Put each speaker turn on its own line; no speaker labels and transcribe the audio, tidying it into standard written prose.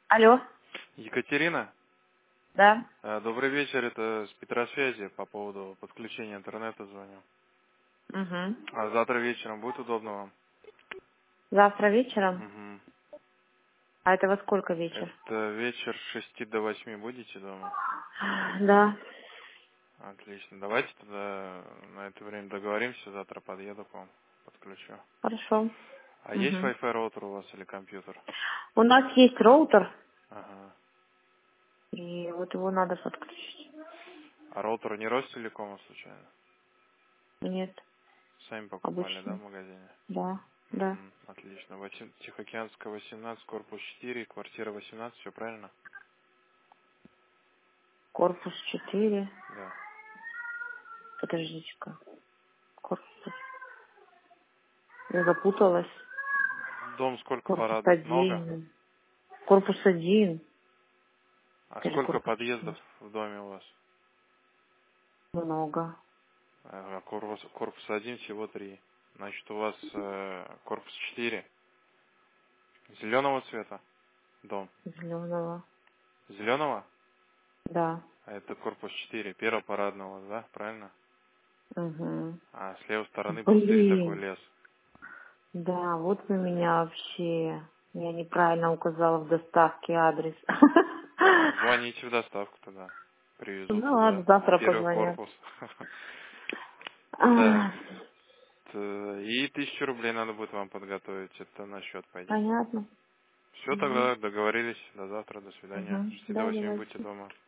Алло,
Екатерина,
да.
добрый вечер, это с Петросвязи по поводу подключения интернета звоню.
Угу.
А завтра вечером будет удобно вам?
Завтра вечером?
Угу.
А это во сколько вечер?
Это вечер с 6 до 8 будете дома?
Да.
Отлично. Давайте тогда на это время договоримся, завтра подъеду к вам, подключу.
Хорошо.
А есть
Угу.
Wi-Fi роутер у вас или компьютер?
У нас есть роутер,
Ага.
и вот его надо подключить.
А роутер не Ростелекома случайно?
Нет,
Сами покупали, да,
обычный.
в магазине?
Да, да.
Угу. Отлично. Тихоокеанская 18, корпус 4, квартира 18, все правильно?
Корпус 4.
Да.
Подождите-ка. Корпус. Я запуталась.
Дом сколько
Корпус
парадных? Много?
1. Корпус 1.
А
Или
сколько
корпус
подъездов
4.
в доме у вас?
Много.
Корпус 1 всего 3. Значит, у вас корпус 4. Зеленого цвета дом.
Зеленого.
Зеленого?
Да.
А это корпус 4. Первого парадного, да? Правильно?
Угу.
А с левой стороны пустырь такой
Блин.
лес.
Да, вот вы меня вообще... Я неправильно указала в доставке адрес.
Звоните в доставку тогда. Привезут
Ну
туда.
ладно, завтра
Первый
позвонят.
корпус. Так.
А,
И 1000 рублей надо будет вам подготовить. Это на счет пойдет.
понятно.
Все,
Угу.
тогда договорились. До завтра, до свидания.
Угу.
С 6 до
Да,
8 будьте
давайте.
дома.